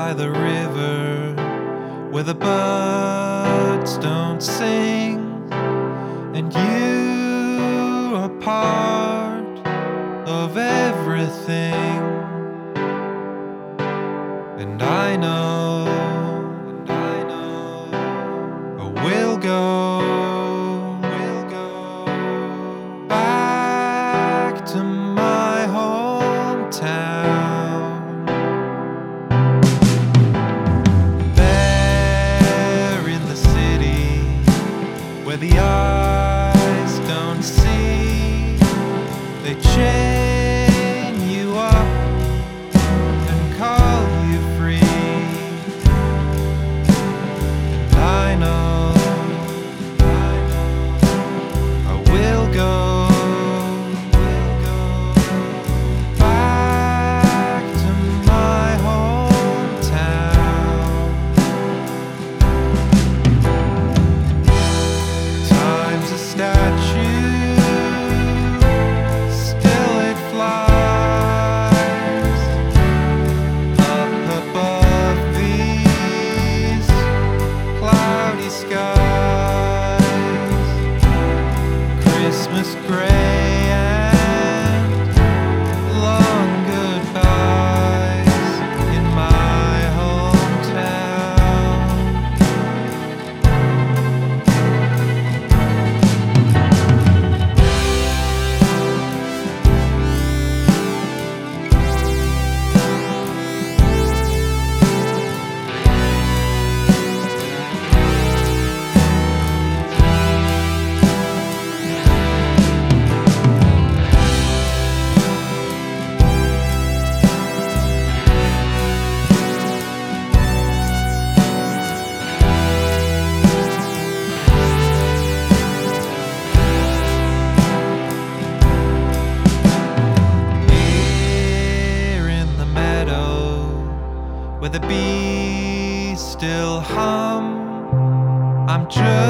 by the river where the birds don't sing, and you are part of everything. And I know we'll go back to my hometown. There in the city where the eyes don't see, they chain you up and call you free. And I know I will go back to my hometown. Time's a statue, still it flies up above these cloudy skies. Christmas gray and long goodbyes in my hometown. Here in the meadow where the bees still hum, I'm just